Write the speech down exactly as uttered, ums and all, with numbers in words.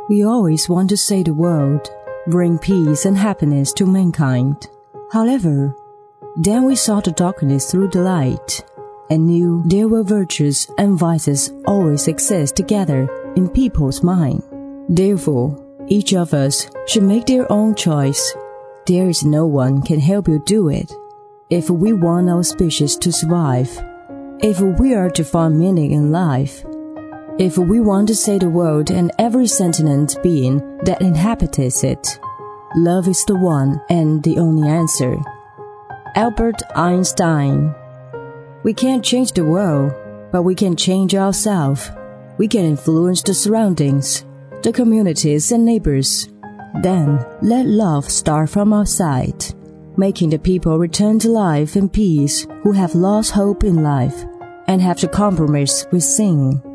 We always want to save the world, bring peace and happiness to mankind. However, then we saw the darkness through the light, and knew there were virtues and vices always exist together in people's mind. Therefore, each of us should make their own choice. There is no one can help you do it. If we want our species to survive, if we are to find meaning in life, if we want to save the world and every sentient being that inhabits it, love is the one and the only answer. Albert Einstein. We can't change the world, but we can change ourselves. We can influence the surroundings, the communities and neighbors. Then let love start from outside, making the people return to life and peace who have lost hope in life and have to compromise with sin.